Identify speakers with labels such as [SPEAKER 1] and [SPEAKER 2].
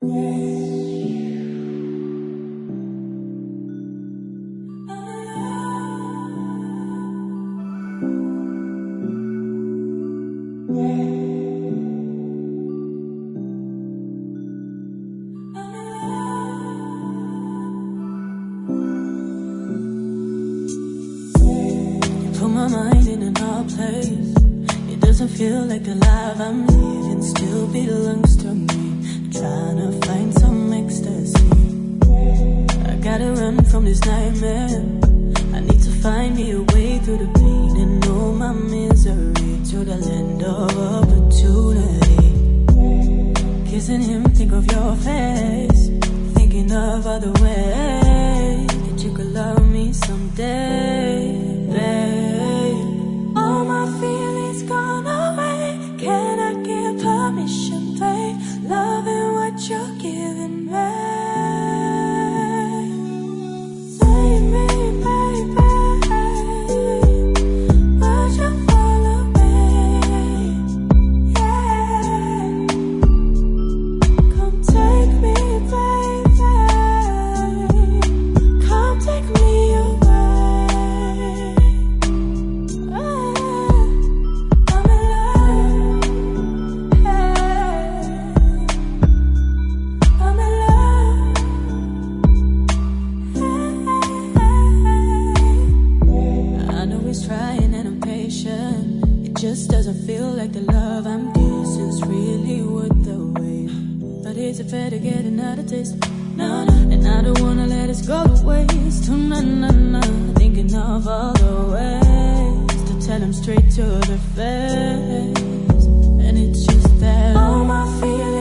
[SPEAKER 1] Put my mind in an odd place. It doesn't feel like the life I'm living still belongs to me. Trying to find some ecstasy. I gotta run from this nightmare. I need to find me a way through the pain and know my misery to the land of opportunity. Kissing him, think of your face. Thinking of other ways that you could love me someday, babe. All my feelings gone away. Can I get permission, babe? Loving what you're giving me. Save me, baby. Would you follow me? Yeah. Come take me, baby. Come take me away. I'm in love. Hey. I'm in love. Hey. I know he's trying and I'm patient. It just doesn't feel like the love I'm kissing's really worth the wait. But is it fair to get another taste? No, no. And I don't wanna let us go to waste. No, no, no. Thinking of all the ways to tell him straight to the face. And it's just that all my feelings